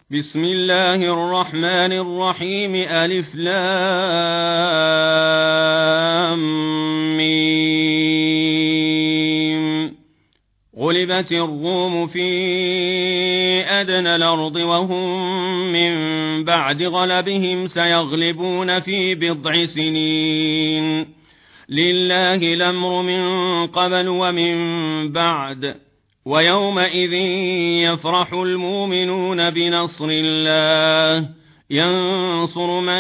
بسم الله الرحمن الرحيم ألف لام ميم. غلبت الروم في أدنى الأرض وهم من بعد غلبهم سيغلبون في بضع سنين. لله الأمر من قبل ومن بعد، ويومئذ يفرح المؤمنون بنصر الله ينصر من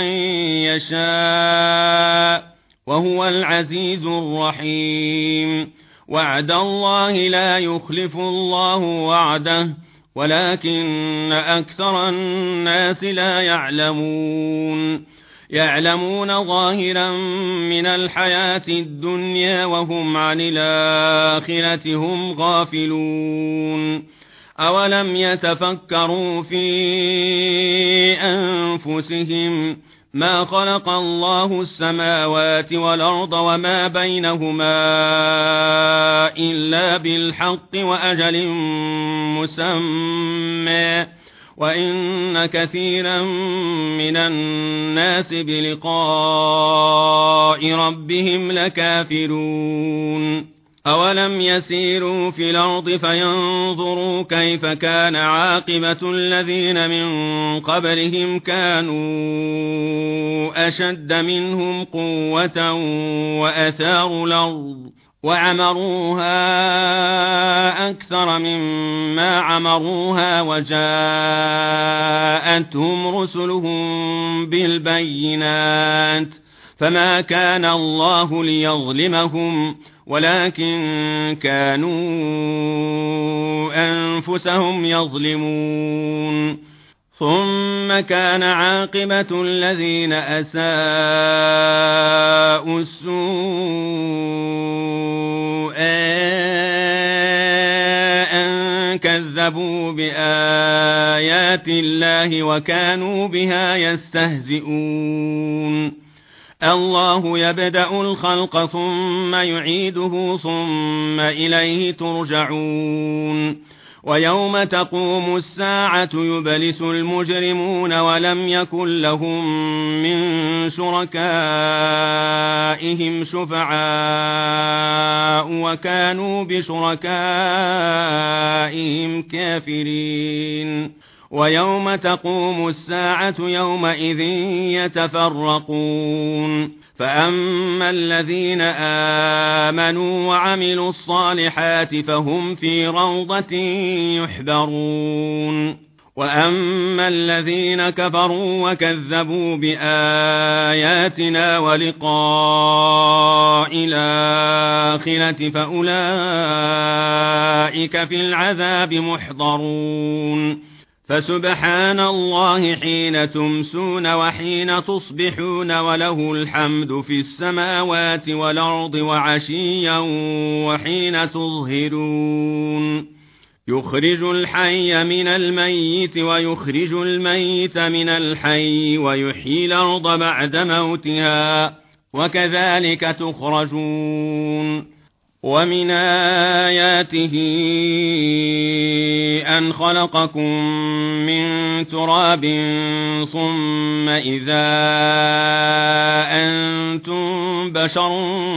يشاء وهو العزيز الرحيم. وعد الله لا يخلف الله وعده ولكن أكثر الناس لا يعلمون ظاهرا من الحياة الدنيا وهم عن الآخرة هم غافلون. أولم يتفكروا في أنفسهم ما خلق الله السماوات والأرض وما بينهما إلا بالحق وأجل مسمى، وإن كثيرا من الناس بلقاء ربهم لكافرون. أولم يسيروا في الأرض فينظروا كيف كان عاقبة الذين من قبلهم كانوا أشد منهم قوة وأثاروا الأرض وعمروها أكثر مما عمروها وجاءتهم رسلهم بالبينات، فما كان الله ليظلمهم ولكن كانوا أنفسهم يظلمون. ثم كان عاقبة الذين أساءوا السوء أن كذبوا بآيات الله وكانوا بها يستهزئون. الله يبدأ الخلق ثم يعيده ثم إليه ترجعون. ويوم تقوم الساعة يبلس المجرمون ولم يكن لهم من شركائهم شفعاء وكانوا بشركائهم كافرين. ويوم تقوم الساعة يومئذ يتفرقون، فأما الذين آمنوا وعملوا الصالحات فهم في روضة يحبرون، وأما الذين كفروا وكذبوا بآياتنا ولقاء الآخرة فأولئك في العذاب محضرون. فسبحان الله حين تمسون وحين تصبحون وله الحمد في السماوات والأرض وعشيا وحين تظهرون. يخرج الحي من الميت ويخرج الميت من الحي ويحيي الأرض بعد موتها وكذلك تخرجون. ومن آياته أن خلقكم من تراب ثم إذا أنتم بشر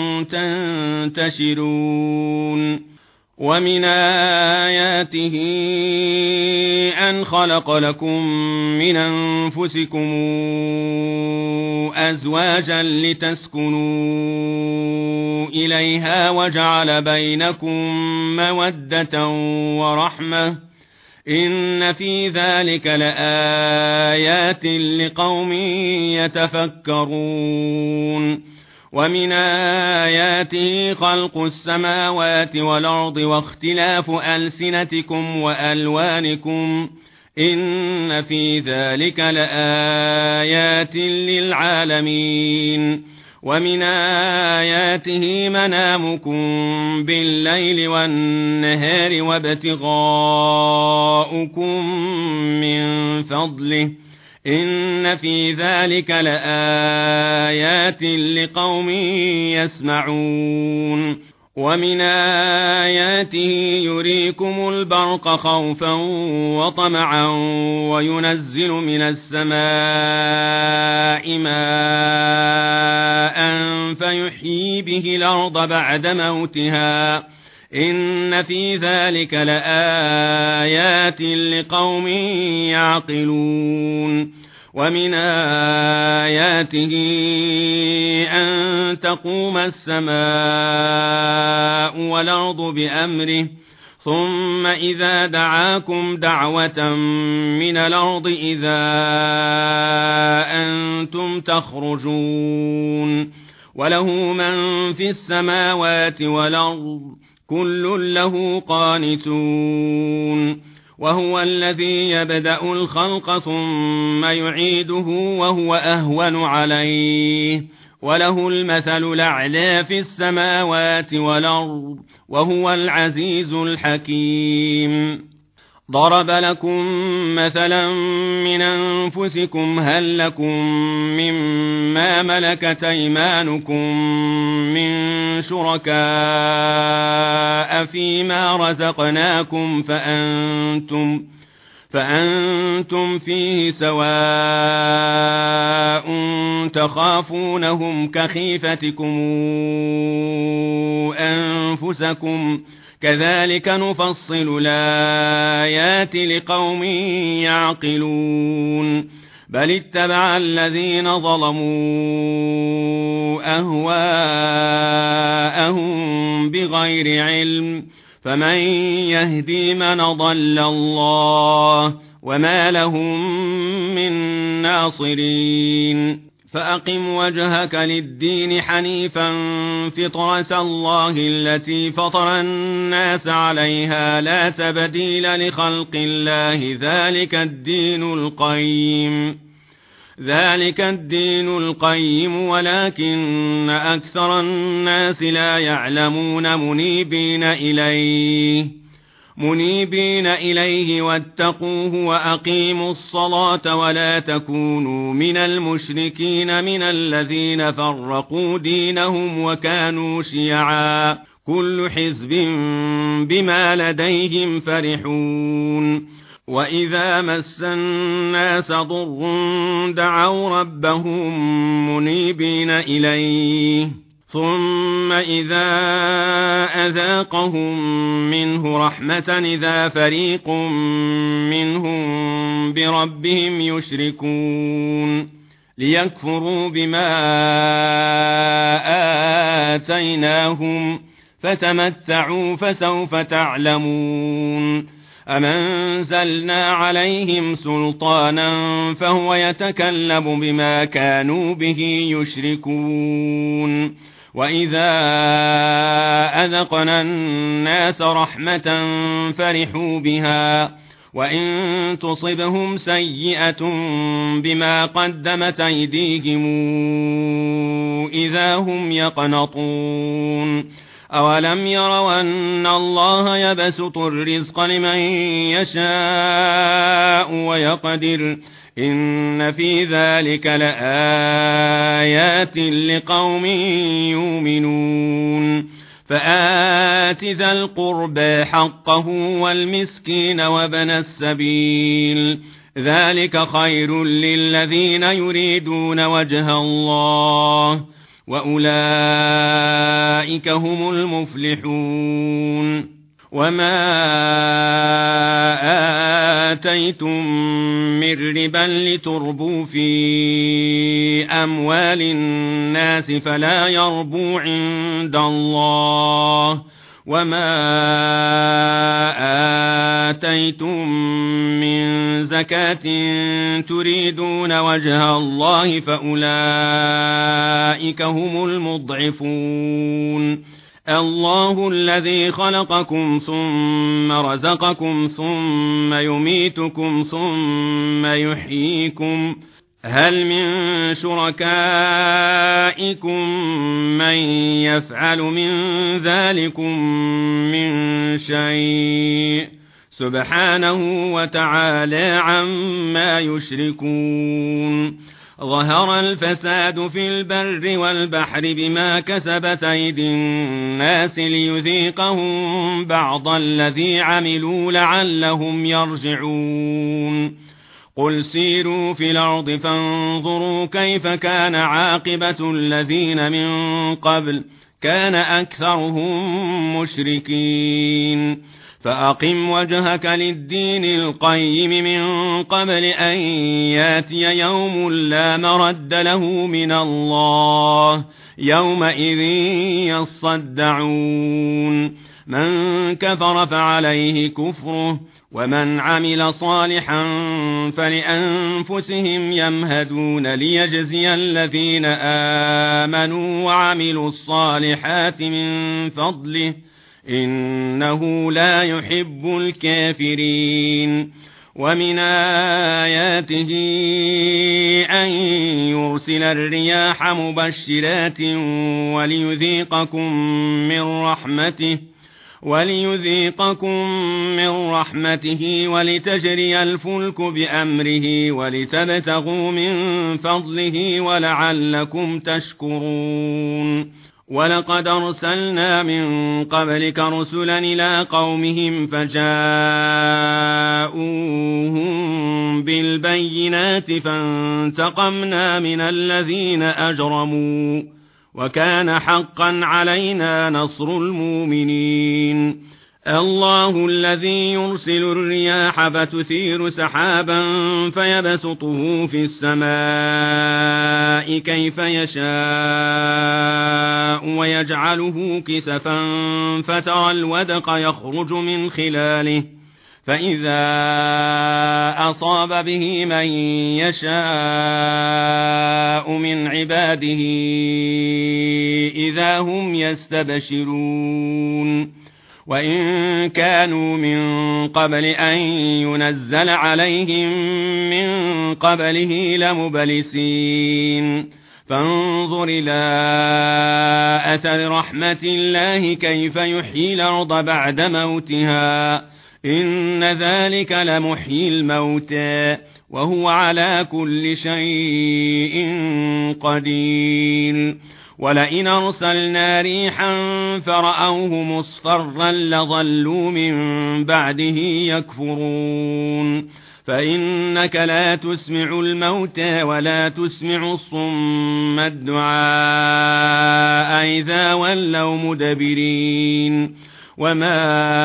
تنتشرون. ومن آياته أن خلق لكم من أنفسكم أزواجا لتسكنوا إليها وجعل بينكم مودة ورحمة إن في ذلك لآيات لقوم يتفكرون. ومن آياته خلق السماوات والأرض واختلاف ألسنتكم وألوانكم إن في ذلك لآيات للعالمين. ومن آياته منامكم بالليل والنهار وابتغاؤكم من فضله إن في ذلك لآيات لقوم يسمعون. ومن آياته يريكم البرق خوفا وطمعا وينزل من السماء ماء فيحيي به الأرض بعد موتها إن في ذلك لآيات لقوم يعقلون ومن آياته أن تقوم السماء والأرض بأمره ثم إذا دعاكم دعوة من الأرض إذا أنتم تخرجون وله من في السماوات والأرض كل له قانتون وهو الذي يبدأ الخلق ثم يعيده وهو أهون عليه وله المثل الأعلى في السماوات والأرض وهو العزيز الحكيم ضرب لكم مثلا من أنفسكم هل لكم مما ملكت أيمانكم من شركاء فيما رزقناكم فأنتم فيه سواء تخافونهم كخيفتكم أنفسكم كذلك نفصل الآيات لقوم يعقلون بل اتبع الذين ظلموا أهواءهم بغير علم فمن يهدي من ضل الله وما لهم من ناصرين فأقم وجهك للدين حنيفا فطرة الله التي فطر الناس عليها لا تبديل لخلق الله ذلك الدين القيم ولكن أكثر الناس لا يعلمون منيبين إليه واتقوه وأقيموا الصلاة ولا تكونوا من المشركين من الذين فرقوا دينهم وكانوا شيعا كل حزب بما لديهم فرحون وإذا مس الناس ضر دعوا ربهم منيبين إليه ثم إذا أذاقهم منه رحمة إذا فريق منهم بربهم يشركون ليكفروا بما آتيناهم فتمتعوا فسوف تعلمون أم أنزلنا عليهم سلطانا فهو يتكلم بما كانوا به يشركون وإذا أذقنا الناس رحمة فرحوا بها وإن تصبهم سيئة بما قدمت أيديهم إذا هم يقنطون أولم يروا أن الله يبسط الرزق لمن يشاء ويقدر إن في ذلك لآيات لقوم يؤمنون فآت ذا القربى حقه والمسكين وابن السبيل ذلك خير للذين يريدون وجه الله وأولئك هم المفلحون وما آتيتم من ربا لتربوا في أموال الناس فلا يربو عند الله وما آتيتم من زكاة تريدون وجه الله فأولئك هم المضعفون الله الذي خلقكم ثم رزقكم ثم يميتكم ثم يحييكم هل من شركائكم من يفعل من ذلكم من شيء سبحانه وتعالى عما يشركون ظهر الفساد في البر والبحر بما كسبت أيدي الناس ليذيقهم بعض الذي عملوا لعلهم يرجعون قل سيروا في الأرض فانظروا كيف كان عاقبة الذين من قبل كان أكثرهم مشركين فأقم وجهك للدين القيم من قبل أن ياتي يوم لا مرد له من الله يومئذ يصدعون من كفر فعليه كفره ومن عمل صالحا فلأنفسهم يمهدون ليجزي الذين آمنوا وعملوا الصالحات من فضله إنه لا يحب الكافرين ومن آياته أن يرسل الرياح مبشرات وليذيقكم من رحمته ولتجري الفلك بأمره ولتبتغوا من فضله ولعلكم تشكرون ولقد أرسلنا من قبلك رسلا إلى قومهم فجاءوهم بالبينات فانتقمنا من الذين أجرموا وكان حقا علينا نصر المؤمنين الله الذي يرسل الرياح فتثير سحابا فيبسطه في السماء كيف يشاء ويجعله كسفا فترى الودق يخرج من خلاله فإذا أصاب به من يشاء من عباده إذا هم يستبشرون وإن كانوا من قبل أن ينزل عليهم من قبله لمبلسين فانظر إلى أثر رحمة الله كيف يحيي الأرض بعد موتها إن ذلك لمحيي الموتى وهو على كل شيء قدير ولئن أرسلنا ريحا فرأوه مصفرا لظلوا من بعده يكفرون فإنك لا تسمع الموتى ولا تسمع الصم الدعاء إذا ولوا مدبرين وما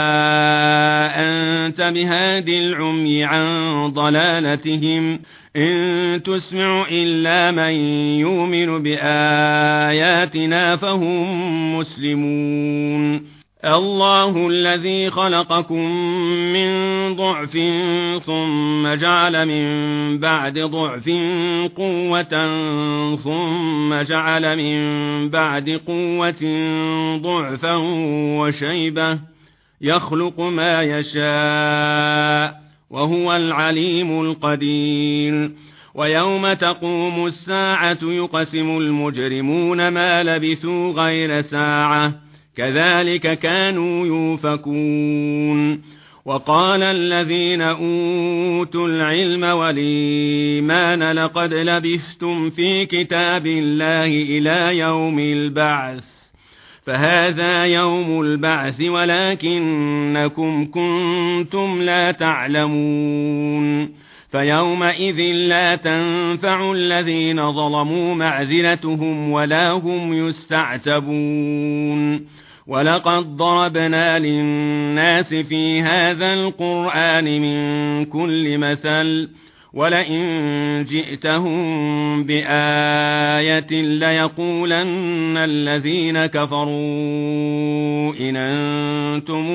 أنت بهاد العمي عن ضلالتهم إن تسمع إلا من يؤمن بآياتنا فهم مسلمون الله الذي خلقكم من ضعف ثم جعل من بعد ضعف قوة ثم جعل من بعد قوة ضعفا وشيبة يخلق ما يشاء وهو العليم القدير ويوم تقوم الساعة يقسم المجرمون ما لبثوا غير ساعة كذلك كانوا يؤفكون وقال الذين أوتوا العلم والإيمان لقد لبثتم في كتاب الله إلى يوم البعث فهذا يوم البعث ولكنكم كنتم لا تعلمون فيومئذ لا تنفع الذين ظلموا معذرتهم ولا هم يستعتبون ولقد ضربنا للناس في هذا القرآن من كل مثل ولئن جئتهم بآية ليقولن الذين كفروا إن أنتم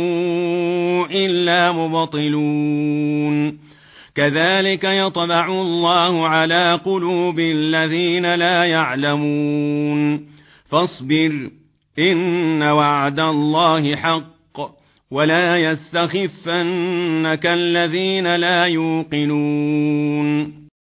إلا مبطلون كذلك يطبع الله على قلوب الذين لا يعلمون فاصبر إن وعد الله حق ولا يستخفنك الذين لا يوقنون